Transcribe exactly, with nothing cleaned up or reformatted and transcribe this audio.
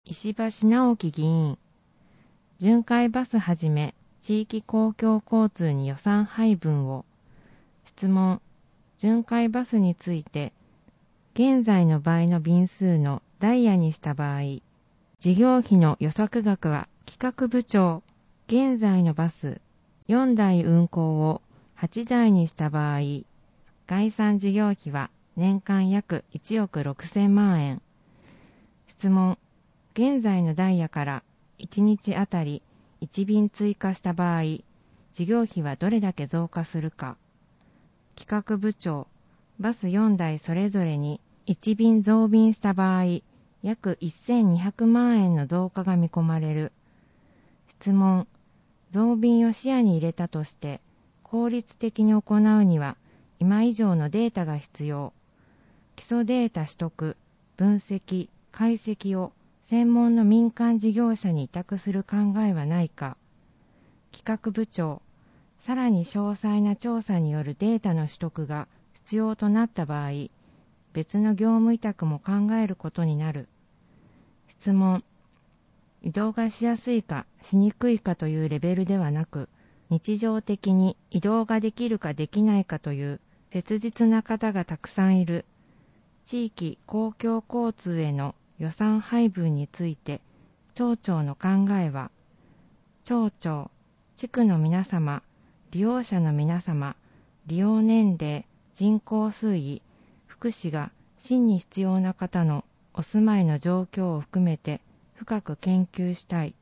石橋直樹議員、巡回バスはじめ地域公共交通に予算配分を。質問、巡回バスについて、現在の倍の便数のダイヤにした場合、事業費の予測額は企画部長、現在のバスよんだい運行をはちだいにした場合、概算事業費は年間約いちおくろくせんまんえん。質問、現在のダイヤからいちにちあたりいち便追加した場合、事業費はどれだけ増加するか。企画部長、バスよんだいそれぞれにいち便増便した場合、約せんにひゃくまんえんの増加が見込まれる。質問、増便を視野に入れたとして効率的に行うには今以上のデータが必要。基礎データ取得、分析、解析を専門の民間事業者に委託する考えはないか。企画部長、さらに詳細な調査によるデータの取得が必要となった場合、別の業務委託も考えることになる。質問、移動がしやすいかしにくいかというレベルではなく、日常的に移動ができるかできないかという切実な方がたくさんいる。地域公共交通への予算配分について、町長の考えは、町長、地区の皆様、利用者の皆様、利用年齢、人口推移、福祉が真に必要な方のお住まいの状況を含めて深く研究したい。